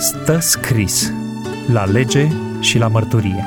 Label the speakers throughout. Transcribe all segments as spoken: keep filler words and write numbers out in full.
Speaker 1: Stă scris la lege și la mărturie.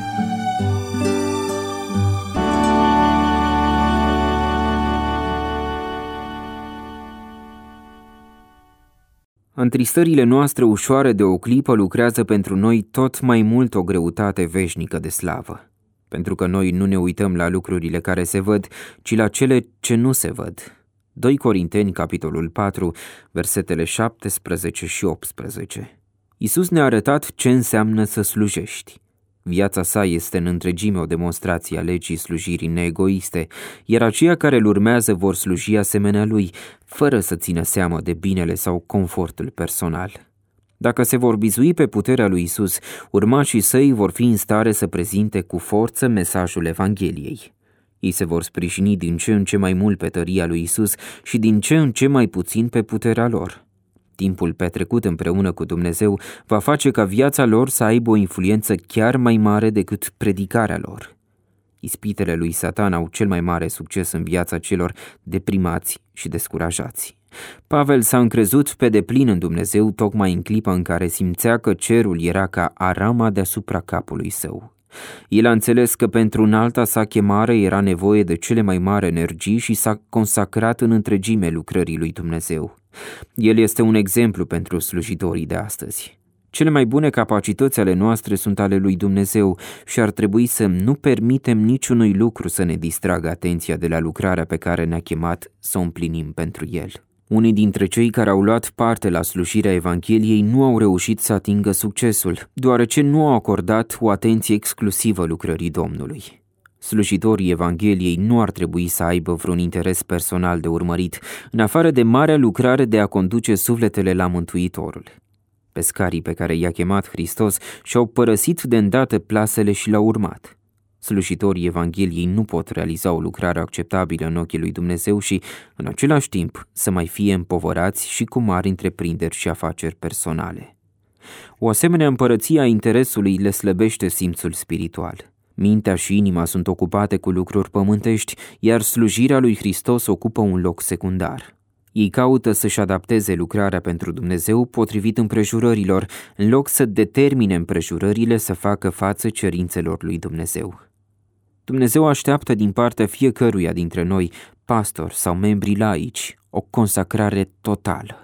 Speaker 2: În tristările noastre ușoare de o clipă lucrează pentru noi tot mai mult o greutate veșnică de slavă, pentru că noi nu ne uităm la lucrurile care se văd, ci la cele ce nu se văd. doi Corinteni, capitolul patru, versetele șaptesprezece și optsprezece. Iisus ne-a arătat ce înseamnă să slujești. Viața sa este în întregime o demonstrație a legii slujirii neegoiste, iar aceia care îl urmează vor sluji asemenea lui, fără să țină seamă de binele sau confortul personal. Dacă se vor bizui pe puterea lui Iisus, urmașii săi vor fi în stare să prezinte cu forță mesajul Evangheliei. Ei se vor sprijini din ce în ce mai mult pe tăria lui Iisus și din ce în ce mai puțin pe puterea lor. Timpul petrecut împreună cu Dumnezeu va face ca viața lor să aibă o influență chiar mai mare decât predicarea lor. Ispitele lui Satan au cel mai mare succes în viața celor deprimați și descurajați. Pavel s-a încrezut pe deplin în Dumnezeu tocmai în clipa în care simțea că cerul era ca arama deasupra capului său. El a înțeles că pentru înalta sa chemare era nevoie de cele mai mari energii și s-a consacrat în întregime lucrării lui Dumnezeu. El este un exemplu pentru slujitorii de astăzi. Cele mai bune capacități ale noastre sunt ale lui Dumnezeu și ar trebui să nu permitem niciunui lucru să ne distragă atenția de la lucrarea pe care ne-a chemat să o împlinim pentru El. Unii dintre cei care au luat parte la slujirea Evangheliei nu au reușit să atingă succesul, deoarece nu au acordat o atenție exclusivă lucrării Domnului. Slujitorii Evangheliei nu ar trebui să aibă vreun interes personal de urmărit, în afară de marea lucrare de a conduce sufletele la Mântuitorul. Pescarii pe care i-a chemat Hristos și-au părăsit de îndată plasele și l-au urmat. Slujitorii Evangheliei nu pot realiza o lucrare acceptabilă în ochii lui Dumnezeu și, în același timp, să mai fie împovărați și cu mari întreprinderi și afaceri personale. O asemenea împărăție a interesului le slăbește simțul spiritual. Mintea și inima sunt ocupate cu lucruri pământești, iar slujirea lui Hristos ocupă un loc secundar. Ei caută să-și adapteze lucrarea pentru Dumnezeu potrivit împrejurărilor, în loc să determine împrejurările să facă față cerințelor lui Dumnezeu. Dumnezeu așteaptă din partea fiecăruia dintre noi, pastori sau membri laici, o consacrare totală.